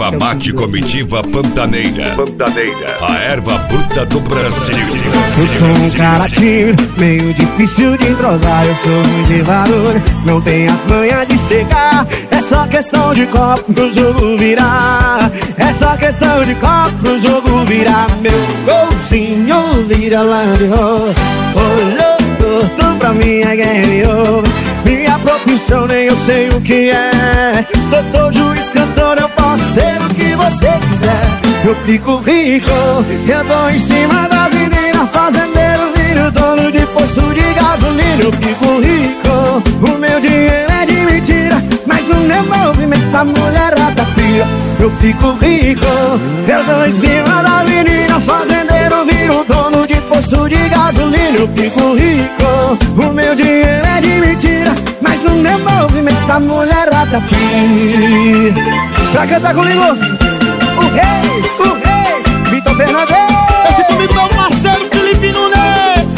Erva mate comitiva Pantaneira. A erva bruta do Brasil. Eu sou um cara tímido, meio difícil de entrosar. Eu sou muito de barulho, não tenho as manhas de chegar. É só questão de copo pro jogo virar. É só questão de copo pro jogo virar. Meu golzinho vira Land Rover. Olhou torto pra mim é game over. Minha profissão nem eu sei o que é. Doutor, juiz, cantor, eu posso ser o que você quiser. Eu fico rico, eu dou em cima da menina. Fazendeiro, viro dono de posto de gasolina. Eu fico rico, o meu dinheiro é de mentira, mas no meu movimento a mulherada pira. Eu fico rico, eu dou em cima da menina. Fazendeiro, viro dono de posto de gasolina. Eu fico rico, o meu dinheiro é de mentira, mas no meu movimento a mulherada pira. Pra cantar comigo, o rei, Vitor Fernandes. Esse comigo meu parceiro Felipe Nunes.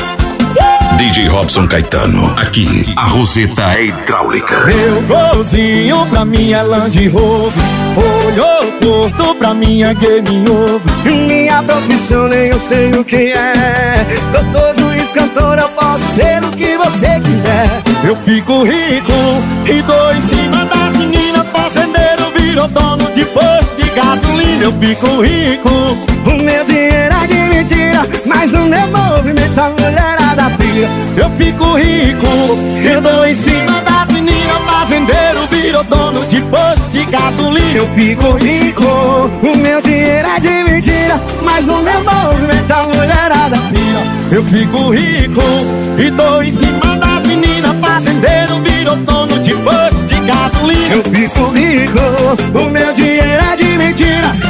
DJ Robson Caetano. Aqui, a Roseta é hidráulica. Meu golzinho pra mim é Land Rover. Olhou torto pra mim é game over. Minha profissão nem eu sei o que é. Doutor, juiz, cantor, eu posso ser o que você quiser. Eu fico rico e dou em cima das meninas. Fazendeiro virou dono de posto de gasolina. Eu fico rico, o meu dinheiro é de mentira, mas no meu movimento a mulherada pira. eu fico rico, eu dou em cima das meninas. Fazendeiro virou dono de posto de gasolina. Eu fico rico, o meu dinheiro é de mentira, mas no meu movimento a mulherada pira. Eu fico rico e dou em cima das meninas. Fazendeiro virou dono de posto de gasolina. Eu fico rico, o meu dinheiro é de mentira,